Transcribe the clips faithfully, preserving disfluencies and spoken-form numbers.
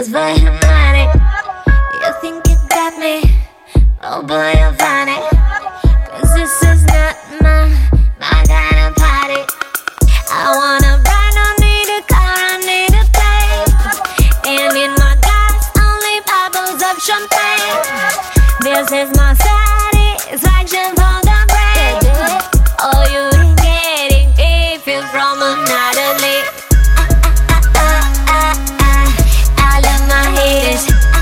Just for your money. You think you got me? Oh boy, you're funny. Cause this is not my, my kind of party. I wanna ride, don't need a car, I need a plane. And in my glass, only bottles of champagne. This is my satisfaction for the brain. Oh, you ain't getting if you're from another league. I love my haters.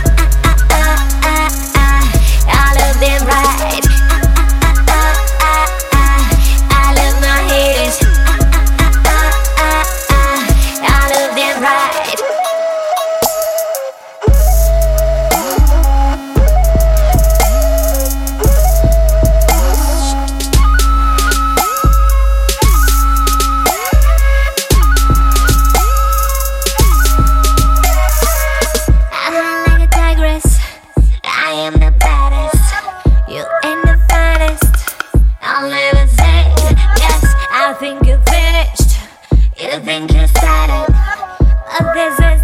I love them right. I love my haters. I love them right. I am the baddest, you ain't the finest. I'll never say yes, I think you're finished. You think you started, but this is